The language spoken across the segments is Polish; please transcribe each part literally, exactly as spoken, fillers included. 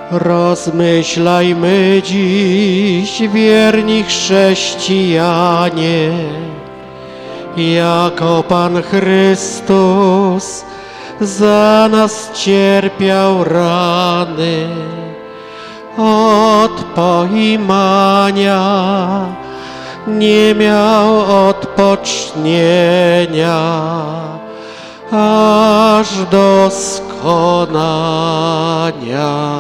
Rozmyślajmy dziś, wierni chrześcijanie, jako Pan Chrystus za nas cierpiał rany. Od poimania nie miał odpocznienia, aż do skonania.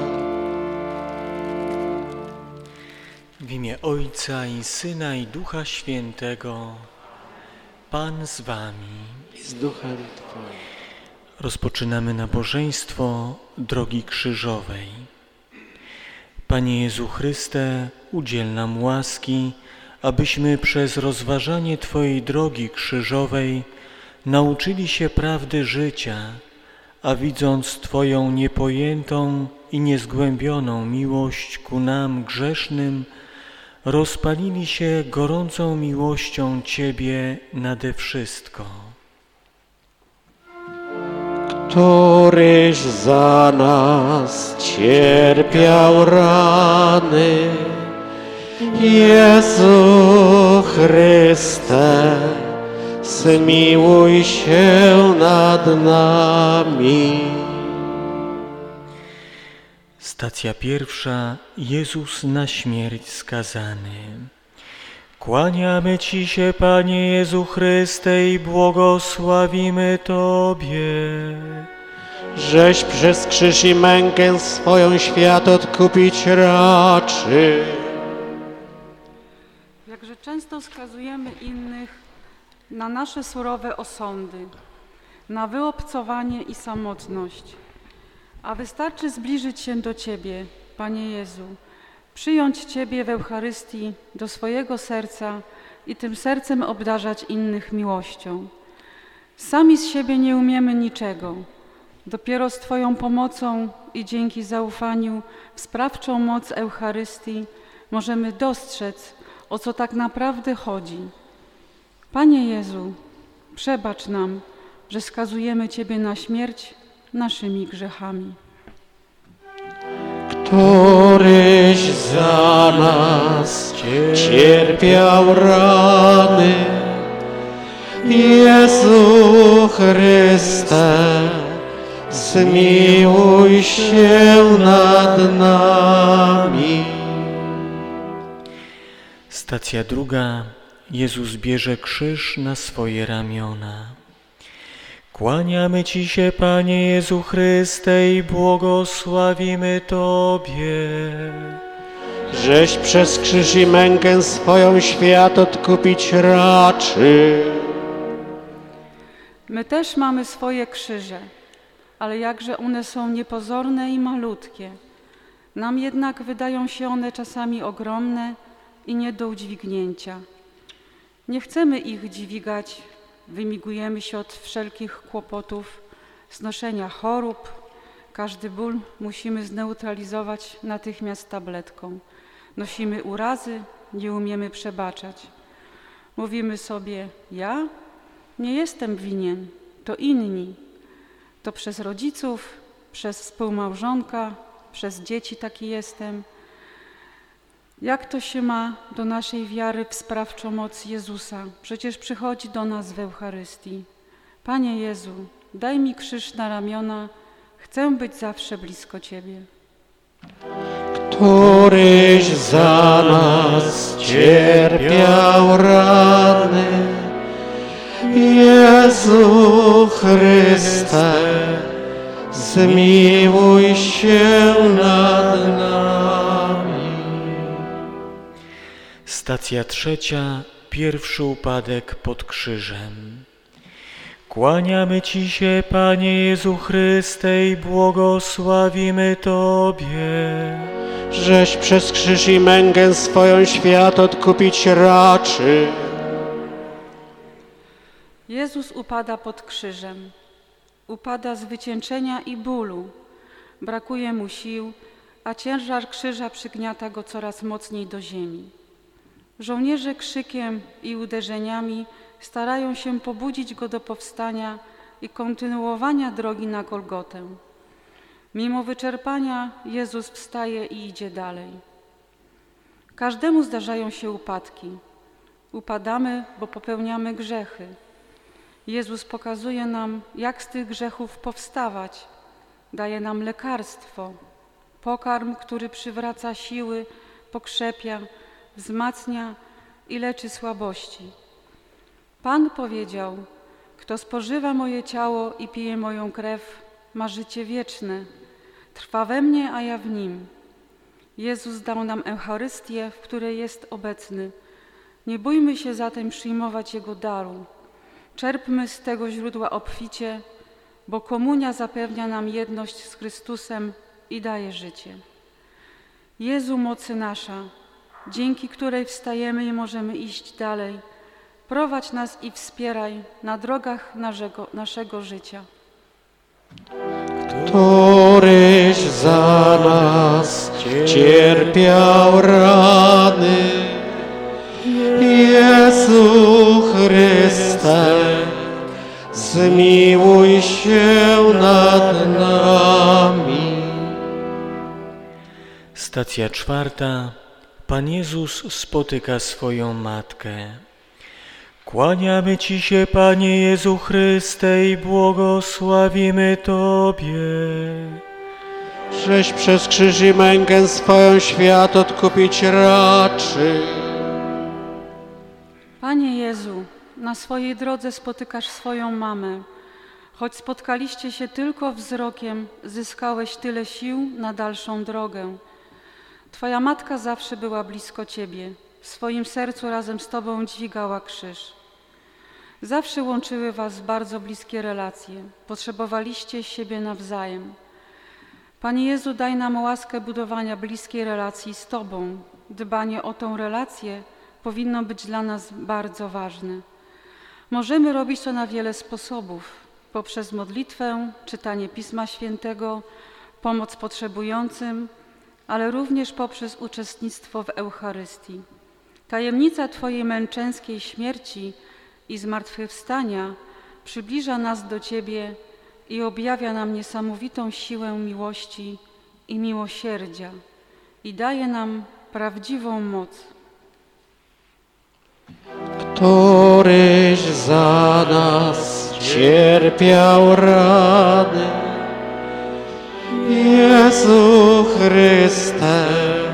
W imię Ojca i Syna i Ducha Świętego. Pan z wami. I z duchem Twoim. Rozpoczynamy nabożeństwo Drogi Krzyżowej. Panie Jezu Chryste, udziel nam łaski, abyśmy przez rozważanie Twojej drogi krzyżowej nauczyli się prawdy życia, a widząc Twoją niepojętą i niezgłębioną miłość ku nam grzesznym, rozpalili się gorącą miłością Ciebie nade wszystko. Któryś za nas cierpiał rany, Jezu Chryste, zmiłuj się nad nami. Stacja pierwsza. Jezus na śmierć skazany. Kłaniamy Ci się, Panie Jezu Chryste, i błogosławimy Tobie. Żeś przez krzyż i mękę swoją świat odkupić raczy. Jakże często skazujemy innych na nasze surowe osądy, na wyobcowanie i samotność. A wystarczy zbliżyć się do Ciebie, Panie Jezu, przyjąć Ciebie w Eucharystii do swojego serca i tym sercem obdarzać innych miłością. Sami z siebie nie umiemy niczego. Dopiero z Twoją pomocą i dzięki zaufaniu w sprawczą moc Eucharystii możemy dostrzec, o co tak naprawdę chodzi. Panie Jezu, przebacz nam, że skazujemy Ciebie na śmierć naszymi grzechami. Któryś za nas cierpiał rany, Jezu Chryste, zmiłuj się nad nami. Stacja druga. Jezus bierze krzyż na swoje ramiona. Kłaniamy Ci się, Panie Jezu Chryste, i błogosławimy Tobie. Żeś przez krzyż i mękę swoją świat odkupić raczy. My też mamy swoje krzyże, ale jakże one są niepozorne i malutkie. Nam jednak wydają się one czasami ogromne i nie do udźwignięcia. Nie chcemy ich dźwigać, wymigujemy się od wszelkich kłopotów, znoszenia chorób. Każdy ból musimy zneutralizować natychmiast tabletką. Nosimy urazy, nie umiemy przebaczać. Mówimy sobie, ja nie jestem winien, to inni. To przez rodziców, przez współmałżonka, przez dzieci taki jestem. Jak to się ma do naszej wiary w sprawczą moc Jezusa? Przecież przychodzi do nas w Eucharystii. Panie Jezu, daj mi krzyż na ramiona, chcę być zawsze blisko Ciebie. Któryś za nas cierpiał rany, Jezu Chryste, zmiłuj się nad nami. Stacja trzecia. Pierwszy upadek pod krzyżem. Kłaniamy Ci się, Panie Jezu Chryste, i błogosławimy Tobie. Żeś przez krzyż i mękę swoją świat odkupić raczy. Jezus upada pod krzyżem. Upada z wycieńczenia i bólu. Brakuje mu sił, a ciężar krzyża przygniata go coraz mocniej do ziemi. Żołnierze krzykiem i uderzeniami starają się pobudzić go do powstania i kontynuowania drogi na Golgotę. Mimo wyczerpania Jezus wstaje i idzie dalej. Każdemu zdarzają się upadki. Upadamy, bo popełniamy grzechy. Jezus pokazuje nam, jak z tych grzechów powstawać. Daje nam lekarstwo, pokarm, który przywraca siły, pokrzepia, wzmacnia i leczy słabości. Pan powiedział: kto spożywa moje ciało i pije moją krew, ma życie wieczne. Trwa we mnie, a ja w nim. Jezus dał nam Eucharystię, w której jest obecny. Nie bójmy się zatem przyjmować Jego daru. Czerpmy z tego źródła obficie, bo komunia zapewnia nam jedność z Chrystusem i daje życie. Jezu, mocy nasza, dzięki której wstajemy i możemy iść dalej, prowadź nas i wspieraj na drogach naszego, naszego życia. Któryś za nas cierpiał rany, Jezu Chryste, zmiłuj się nad nami. Stacja czwarta. Pan Jezus spotyka swoją matkę. Kłaniamy Ci się, Panie Jezu Chryste, i błogosławimy Tobie. Żeś przez krzyż i mękę swoją świat odkupić raczy. Panie Jezu, na swojej drodze spotykasz swoją mamę. Choć spotkaliście się tylko wzrokiem, zyskałeś tyle sił na dalszą drogę. Twoja matka zawsze była blisko Ciebie. W swoim sercu razem z Tobą dźwigała krzyż. Zawsze łączyły Was bardzo bliskie relacje. Potrzebowaliście siebie nawzajem. Panie Jezu, daj nam łaskę budowania bliskiej relacji z Tobą. Dbanie o tą relację powinno być dla nas bardzo ważne. Możemy robić to na wiele sposobów. Poprzez modlitwę, czytanie Pisma Świętego, pomoc potrzebującym, ale również poprzez uczestnictwo w Eucharystii. Tajemnica Twojej męczeńskiej śmierci i zmartwychwstania przybliża nas do Ciebie i objawia nam niesamowitą siłę miłości i miłosierdzia i daje nam prawdziwą moc. Któryś za nas cierpiał rany, Jezu Chryste,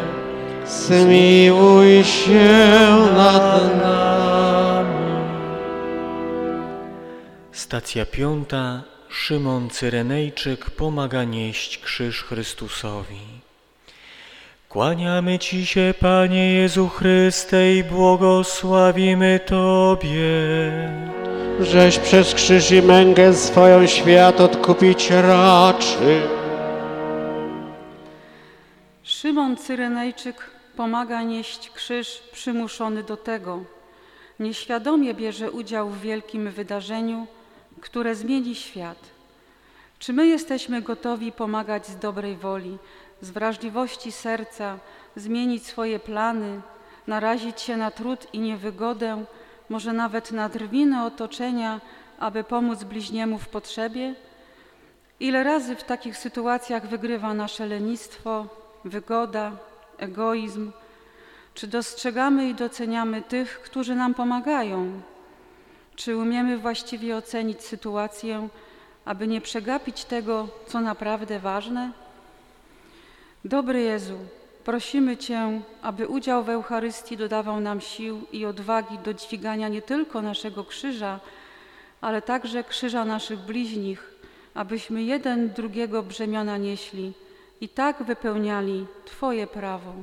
zmiłuj się nad nami. Stacja piąta. Szymon Cyrenejczyk pomaga nieść krzyż Chrystusowi. Kłaniamy Ci się, Panie Jezu Chryste, i błogosławimy Tobie. Żeś przez krzyż i mękę swoją świat odkupić raczy. Szymon Cyrenejczyk pomaga nieść krzyż przymuszony do tego. Nieświadomie bierze udział w wielkim wydarzeniu, które zmieni świat. Czy my jesteśmy gotowi pomagać z dobrej woli, z wrażliwości serca, zmienić swoje plany, narazić się na trud i niewygodę, może nawet na drwiny otoczenia, aby pomóc bliźniemu w potrzebie? Ile razy w takich sytuacjach wygrywa nasze lenistwo, wygoda, egoizm? Czy dostrzegamy i doceniamy tych, którzy nam pomagają? Czy umiemy właściwie ocenić sytuację, aby nie przegapić tego, co naprawdę ważne? Dobry Jezu, prosimy Cię, aby udział w Eucharystii dodawał nam sił i odwagi do dźwigania nie tylko naszego krzyża, ale także krzyża naszych bliźnich, abyśmy jeden drugiego brzemiona nieśli i tak wypełniali Twoje prawo.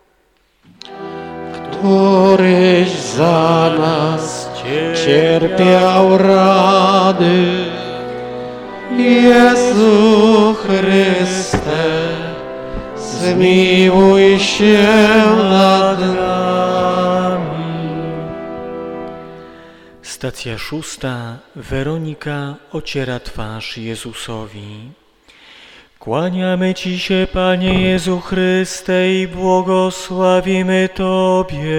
Któryś za nas cierpiał rany, Jezu Chryste, zmiłuj się nad nami. Stacja szósta. Weronika ociera twarz Jezusowi. Kłaniamy Ci się, Panie Jezu Chryste, i błogosławimy Tobie.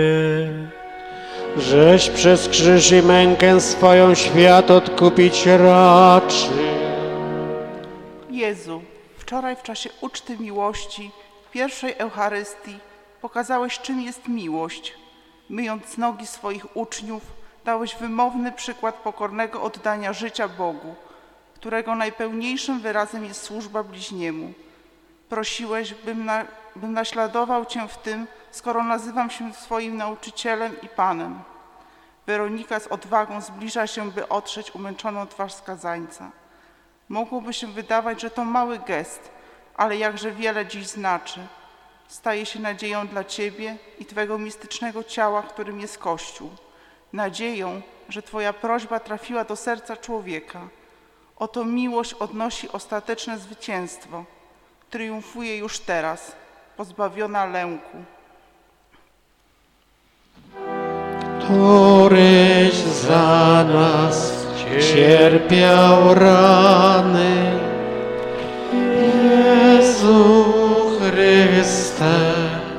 Żeś przez krzyż i mękę swoją świat odkupić raczy. Jezu, w wczoraj w czasie uczty miłości, pierwszej Eucharystii, pokazałeś, czym jest miłość. Myjąc nogi swoich uczniów, dałeś wymowny przykład pokornego oddania życia Bogu, którego najpełniejszym wyrazem jest służba bliźniemu. Prosiłeś, bym, na, bym naśladował Cię w tym, skoro nazywam się swoim nauczycielem i Panem. Weronika z odwagą zbliża się, by otrzeć umęczoną twarz skazańca. Mogłoby się wydawać, że to mały gest, ale jakże wiele dziś znaczy. Staje się nadzieją dla Ciebie i Twego mistycznego ciała, którym jest Kościół. Nadzieją, że Twoja prośba trafiła do serca człowieka. Oto miłość odnosi ostateczne zwycięstwo. Triumfuje już teraz, pozbawiona lęku. Któryś za nas cierpiał rany, Jezu Chryste,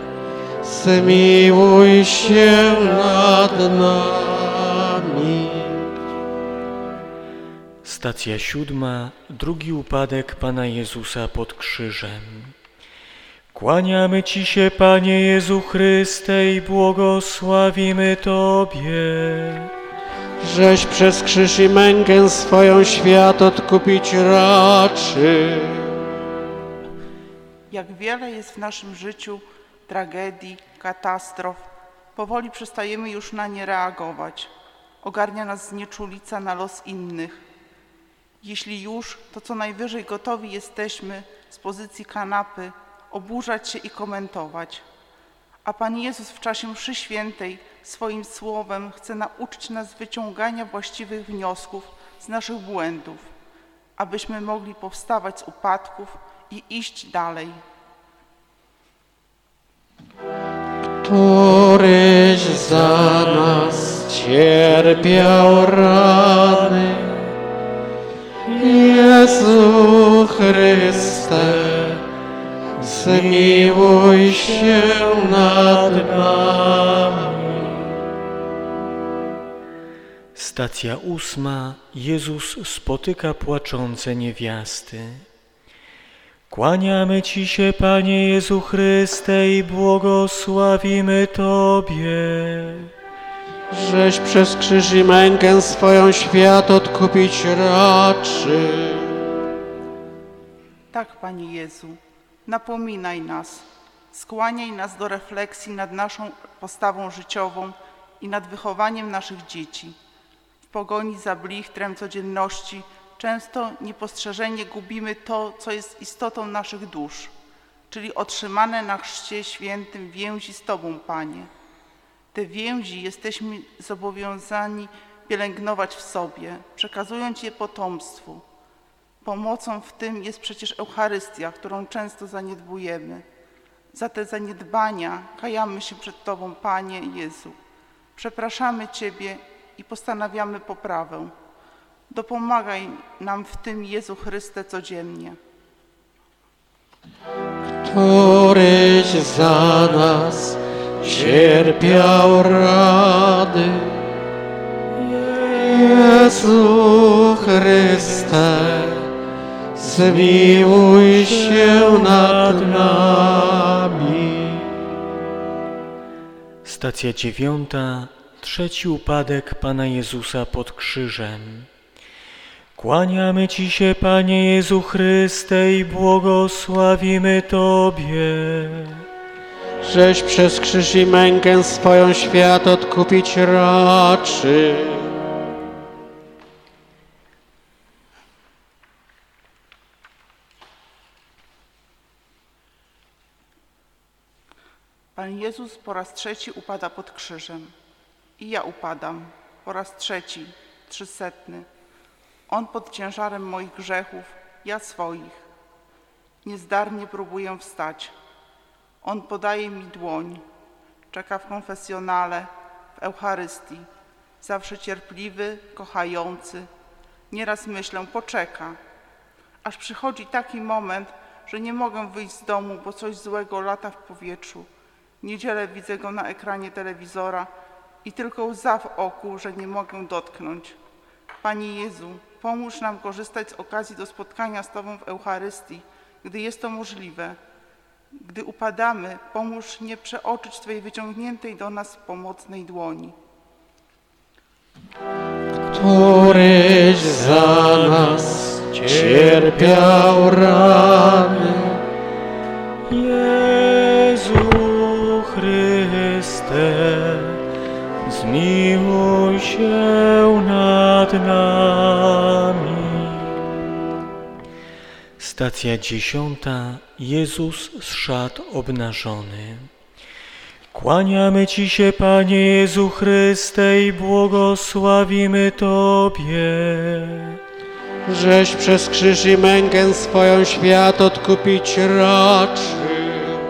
zmiłuj się nad nami. Stacja siódma. Drugi upadek Pana Jezusa pod krzyżem. Kłaniamy Ci się, Panie Jezu Chryste, i błogosławimy Tobie, Żeś przez krzyż i mękę swoją świat odkupić raczy. Jak wiele jest w naszym życiu tragedii, katastrof, powoli przestajemy już na nie reagować. Ogarnia nas znieczulica na los innych. Jeśli już, to co najwyżej gotowi jesteśmy z pozycji kanapy oburzać się i komentować. A Pan Jezus w czasie mszy świętej swoim słowem chce nauczyć nas wyciągania właściwych wniosków z naszych błędów, abyśmy mogli powstawać z upadków i iść dalej. Któryś za nas cierpiał rany, Jezu Chryste, zmiłuj się nad nami. Stacja ósma. Jezus spotyka płaczące niewiasty. Kłaniamy Ci się, Panie Jezu Chryste, i błogosławimy Tobie, Żeś przez krzyż i mękę swoją świat odkupić raczy. Tak, Panie Jezu, napominaj nas, skłaniaj nas do refleksji nad naszą postawą życiową i nad wychowaniem naszych dzieci. W pogoni za blichtrem codzienności często niepostrzeżenie gubimy to, co jest istotą naszych dusz, czyli otrzymane na chrzcie świętym więzi z Tobą, Panie. Te więzi jesteśmy zobowiązani pielęgnować w sobie, przekazując je potomstwu. Pomocą w tym jest przecież Eucharystia, którą często zaniedbujemy. Za te zaniedbania kajamy się przed Tobą, Panie Jezu. Przepraszamy Ciebie i postanawiamy poprawę. Dopomagaj nam w tym, Jezu Chryste, codziennie. Któryś za nas cierpiał rany, Jezu Chryste, zmiłuj się nad nami. Stacja dziewiąta. Trzeci upadek Pana Jezusa pod krzyżem. Kłaniamy Ci się, Panie Jezu Chryste, i błogosławimy Tobie, Żeś przez krzyż i mękę swoją świat odkupić raczy. Pan Jezus po raz trzeci upada pod krzyżem. I ja upadam po raz trzeci, trzysetny. On pod ciężarem moich grzechów, ja swoich. Niezdarnie próbuję wstać. On podaje mi dłoń. Czeka w konfesjonale, w Eucharystii. Zawsze cierpliwy, kochający. Nieraz myślę, poczeka. Aż przychodzi taki moment, że nie mogę wyjść z domu, bo coś złego lata w powietrzu. W niedzielę widzę go na ekranie telewizora i tylko łza w oku, że nie mogę dotknąć. Panie Jezu, pomóż nam korzystać z okazji do spotkania z Tobą w Eucharystii gdy jest to możliwe. Gdy upadamy, pomóż nie przeoczyć Twojej wyciągniętej do nas pomocnej dłoni. Któryś za nas cierpiał rany. Jezu Chryste, zmiłuj się nad nami. Stacja dziesiąta. Jezus z szat obnażony. Kłaniamy Ci się, Panie Jezu Chryste, i błogosławimy Tobie. Żeś przez krzyż i mękę swoją świat odkupić raczył.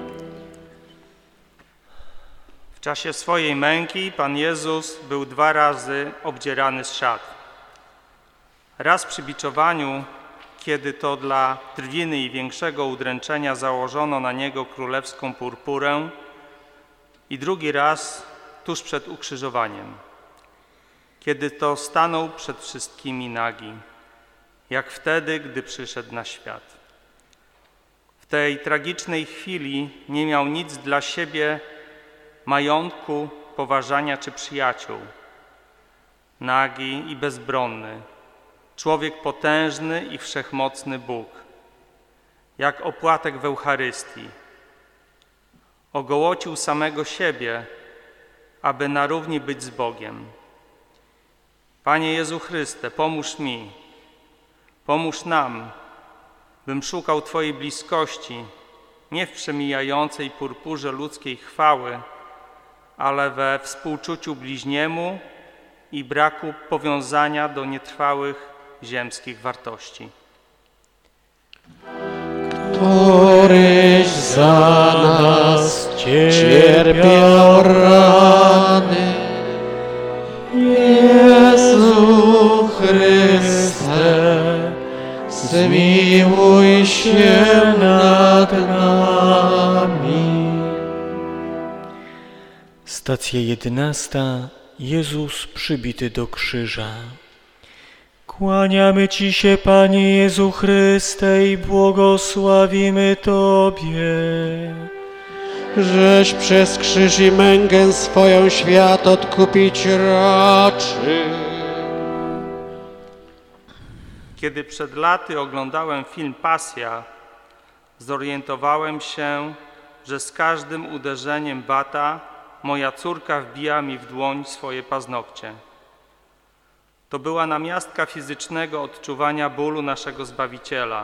W czasie swojej męki Pan Jezus był dwa razy obdzierany z szat. Raz przy biczowaniu, kiedy to dla drwiny i większego udręczenia założono na Niego królewską purpurę, i drugi raz tuż przed ukrzyżowaniem, kiedy to stanął przed wszystkimi nagi, jak wtedy, gdy przyszedł na świat. W tej tragicznej chwili nie miał nic dla siebie, majątku, poważania czy przyjaciół. Nagi i bezbronny, człowiek potężny i wszechmocny Bóg, jak opłatek w Eucharystii, ogołocił samego siebie, aby na równi być z Bogiem. Panie Jezu Chryste, pomóż mi, pomóż nam, bym szukał Twojej bliskości, nie w przemijającej purpurze ludzkiej chwały, ale we współczuciu bliźniemu i braku powiązania do nietrwałych ziemskich wartości. Któryś za nas cierpiał rany. Jezu Chryste, zmiłuj się nad nami. Stacja jedenasta. Jezus przybity do krzyża. Kłaniamy Ci się, Panie Jezu Chryste, i błogosławimy Tobie. Żeś przez krzyż i mękę swoją świat odkupić raczył. Kiedy przed laty oglądałem film Pasja, zorientowałem się, że z każdym uderzeniem bata moja córka wbija mi w dłoń swoje paznokcie. To była namiastka fizycznego odczuwania bólu naszego Zbawiciela.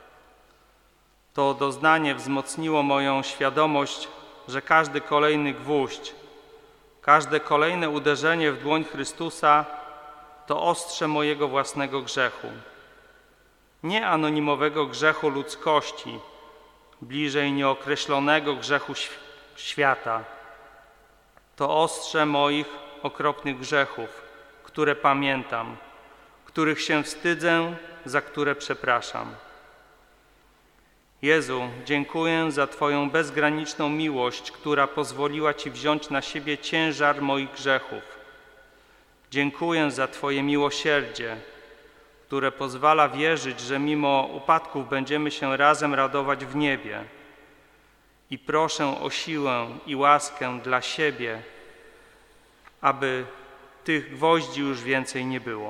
To doznanie wzmocniło moją świadomość, że każdy kolejny gwóźdź, każde kolejne uderzenie w dłoń Chrystusa to ostrze mojego własnego grzechu. Nie anonimowego grzechu ludzkości, bliżej nieokreślonego grzechu świata. To ostrze moich okropnych grzechów, które pamiętam, których się wstydzę, za które przepraszam. Jezu, dziękuję za Twoją bezgraniczną miłość, która pozwoliła Ci wziąć na siebie ciężar moich grzechów. Dziękuję za Twoje miłosierdzie, które pozwala wierzyć, że mimo upadków będziemy się razem radować w niebie. I proszę o siłę i łaskę dla siebie, aby tych gwoździ już więcej nie było.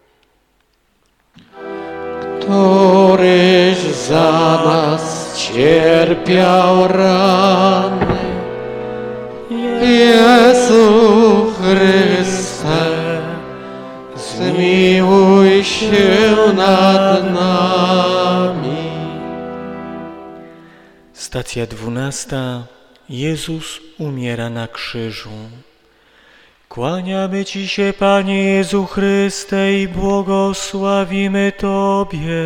Któryś za nas cierpiał rany. Jezu Chryste, zmiłuj się nad nami. Stacja dwunasta. Jezus umiera na krzyżu. Kłaniamy Ci się, Panie Jezu Chryste, i błogosławimy Tobie.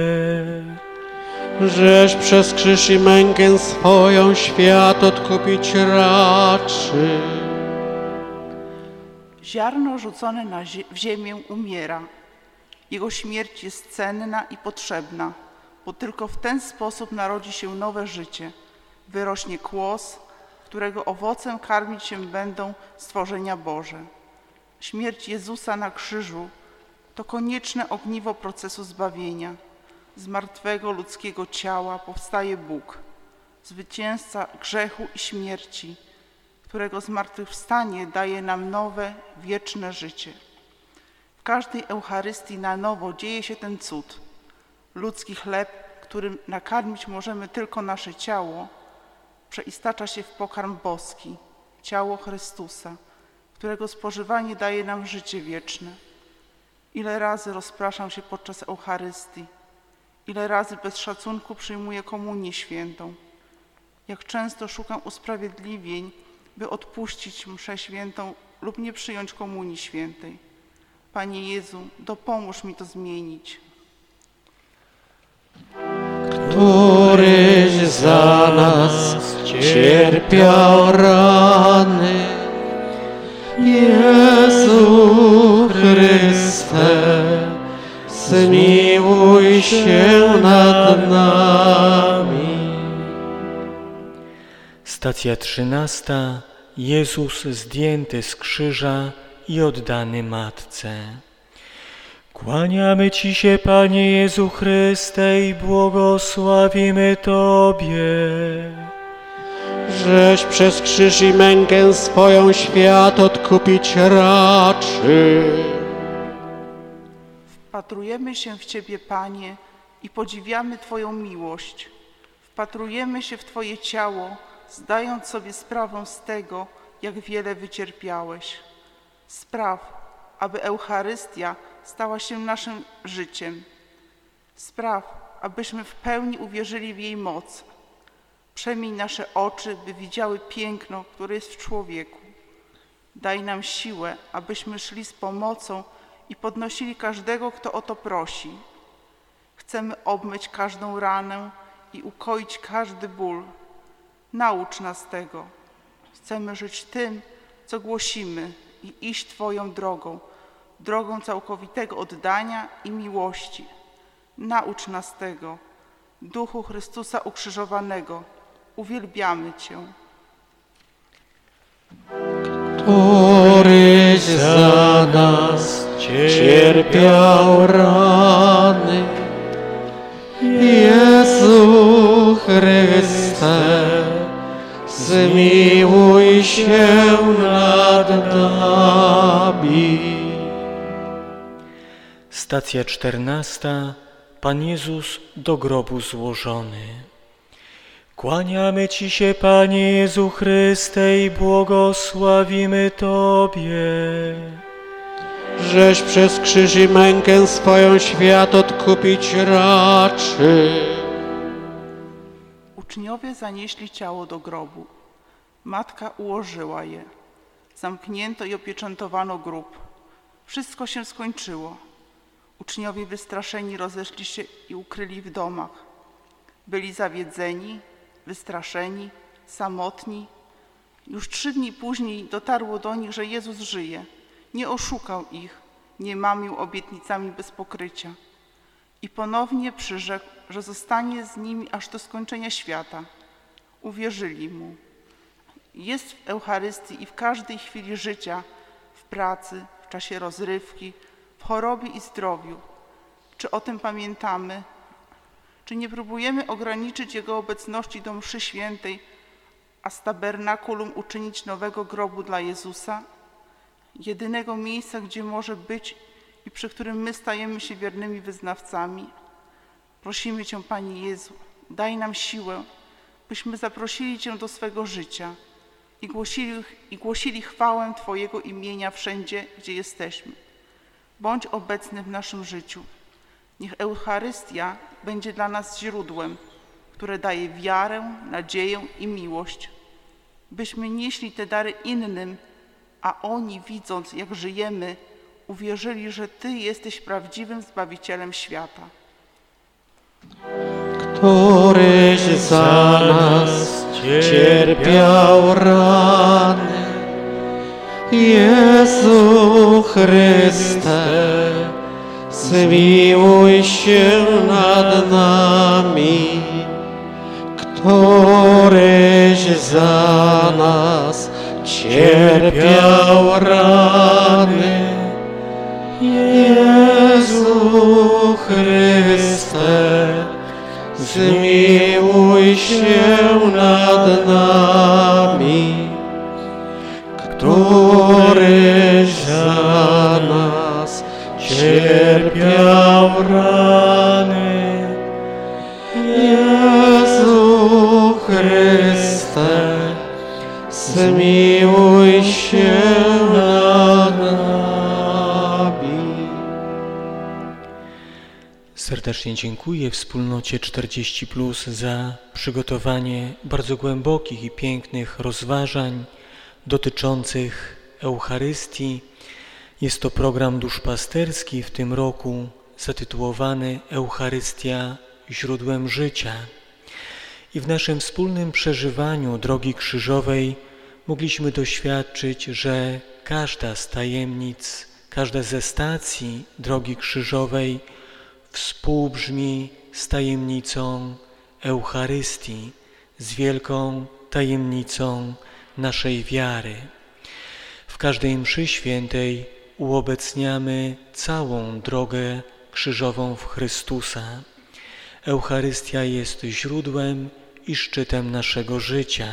Żeś przez krzyż i mękę swoją świat odkupić raczył. Ziarno rzucone na zie- w ziemię umiera. Jego śmierć jest cenna i potrzebna, bo tylko w ten sposób narodzi się nowe życie. Wyrośnie kłos, którego owocem karmić się będą stworzenia Boże. Śmierć Jezusa na krzyżu to konieczne ogniwo procesu zbawienia. z martwego ludzkiego ciała powstaje Bóg, zwycięzca grzechu i śmierci, którego zmartwychwstanie daje nam nowe, wieczne życie. W każdej Eucharystii na nowo dzieje się ten cud. Ludzki chleb, którym nakarmić możemy tylko nasze ciało, przeistacza się w pokarm boski, ciało Chrystusa, którego spożywanie daje nam życie wieczne. Ile razy rozpraszam się podczas Eucharystii, ile razy bez szacunku przyjmuję komunię świętą, jak często szukam usprawiedliwień, by odpuścić mszę świętą lub nie przyjąć komunii świętej. Panie Jezu, dopomóż mi to zmienić. Któryś za nas cierpiał rany, Jezu Chryste, zmiłuj się nad nami. Stacja trzynasta. Jezus zdjęty z krzyża i oddany Matce. Kłaniamy Ci się, Panie Jezu Chryste, i błogosławimy Tobie, Żeś przez krzyż i mękę swoją świat odkupić raczy. Wpatrujemy się w Ciebie, Panie, i podziwiamy Twoją miłość. Wpatrujemy się w Twoje ciało, zdając sobie sprawę z tego, jak wiele wycierpiałeś. Spraw, aby Eucharystia stała się naszym życiem. Spraw, abyśmy w pełni uwierzyli w jej moc. Przemień nasze oczy, by widziały piękno, które jest w człowieku. Daj nam siłę, abyśmy szli z pomocą i podnosili każdego, kto o to prosi. Chcemy obmyć każdą ranę i ukoić każdy ból. Naucz nas tego. Chcemy żyć tym, co głosimy i iść Twoją drogą, drogą całkowitego oddania i miłości. Naucz nas tego. Duchu Chrystusa ukrzyżowanego, uwielbiamy Cię. Któryś za nas cierpiał rany, Jezu Chryste, zmiłuj się nad nami. Stacja czternasta. Pan Jezus do grobu złożony. Kłaniamy Ci się, Panie Jezu Chryste, i błogosławimy Tobie, Żeś przez krzyż i mękę swoją świat odkupić raczy. Uczniowie zanieśli ciało do grobu. Matka ułożyła je. Zamknięto i opieczętowano grób. Wszystko się skończyło. Uczniowie wystraszeni rozeszli się i ukryli w domach. Byli zawiedzeni, wystraszeni, samotni. Już trzy dni później dotarło do nich, że Jezus żyje. Nie oszukał ich, nie mamił obietnicami bez pokrycia. I ponownie przyrzekł, że zostanie z nimi aż do skończenia świata. Uwierzyli Mu. Jest w Eucharystii i w każdej chwili życia, w pracy, w czasie rozrywki, w chorobie i zdrowiu. Czy o tym pamiętamy? Czy nie próbujemy ograniczyć Jego obecności do mszy świętej, a z tabernakulum uczynić nowego grobu dla Jezusa? Jedynego miejsca, gdzie może być i przy którym my stajemy się wiernymi wyznawcami. Prosimy Cię, Panie Jezu, daj nam siłę, byśmy zaprosili Cię do swego życia i głosili, i głosili chwałę Twojego imienia wszędzie, gdzie jesteśmy. Bądź obecny w naszym życiu. Niech Eucharystia będzie dla nas źródłem, które daje wiarę, nadzieję i miłość. Byśmy nieśli te dary innym, a oni, widząc, jak żyjemy, uwierzyli, że Ty jesteś prawdziwym Zbawicielem świata. Któryś za nas cierpiał rany, Jezu Chryste, zmiłuj się nad nami. Któryś za nas cierpiał rany, Jezu Chryste, zmiłuj się nad nami, któryś za nas cierpiał rany. Jezu Chryste, zmiłuj się nad nami. Serdecznie dziękuję wspólnocie czterdzieści plus za przygotowanie bardzo głębokich i pięknych rozważań dotyczących Eucharystii. Jest to program duszpasterski w tym roku zatytułowany Eucharystia źródłem życia. I w naszym wspólnym przeżywaniu drogi krzyżowej mogliśmy doświadczyć, że każda z tajemnic, każda ze stacji drogi krzyżowej współbrzmi z tajemnicą Eucharystii, z wielką tajemnicą naszej wiary. W każdej mszy świętej uobecniamy całą drogę krzyżową w Chrystusa. Eucharystia jest źródłem i szczytem naszego życia.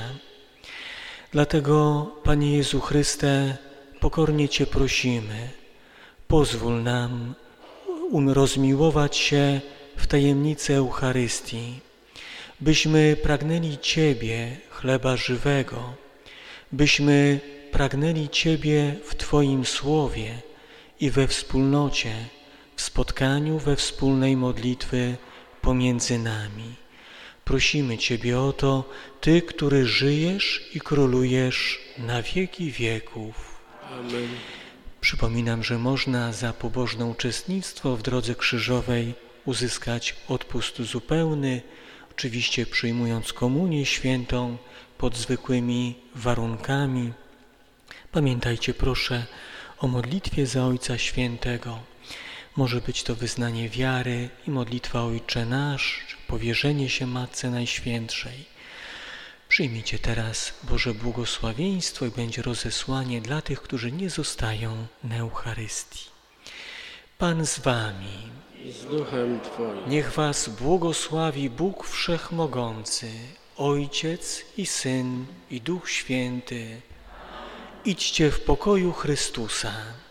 Dlatego, Panie Jezu Chryste, pokornie Cię prosimy, pozwól nam um rozmiłować się w tajemnicy Eucharystii, byśmy pragnęli Ciebie, chleba żywego, byśmy pragnęli Ciebie w Twoim Słowie i we wspólnocie, w spotkaniu we wspólnej modlitwy pomiędzy nami. Prosimy Ciebie o to, Ty, który żyjesz i królujesz na wieki wieków. Amen. Przypominam, że można za pobożne uczestnictwo w drodze krzyżowej uzyskać odpust zupełny, oczywiście przyjmując komunię świętą pod zwykłymi warunkami. Pamiętajcie proszę o modlitwie za Ojca Świętego. Może być to wyznanie wiary i modlitwa Ojcze Nasz, czy powierzenie się Matce Najświętszej. Przyjmijcie teraz Boże błogosławieństwo i będzie rozesłanie dla tych, którzy nie zostają na Eucharystii. Pan z wami. I z duchem Twoim. Niech was błogosławi Bóg Wszechmogący, Ojciec i Syn i Duch Święty. Idźcie w pokoju Chrystusa.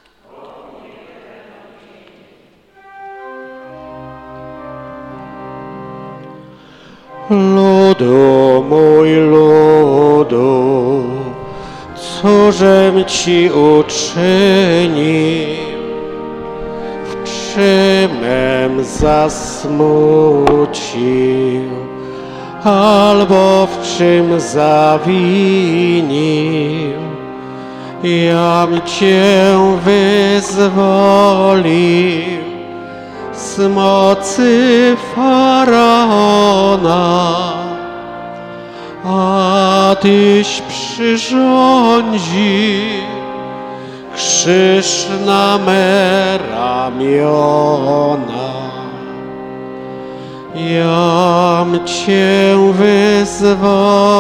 Ludu mój, ludu, cóżem Ci uczynił? W czymem zasmucił? Albo w czym zawinił? Jam Cię wyzwolił z mocy Faraona, a Tyś przyrządził krzyż na me ramiona. Jam Cię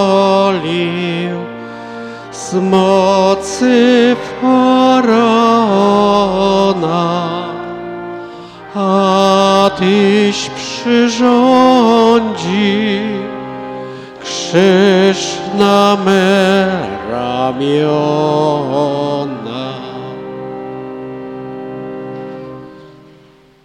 wyzwolił z mocy Faraona,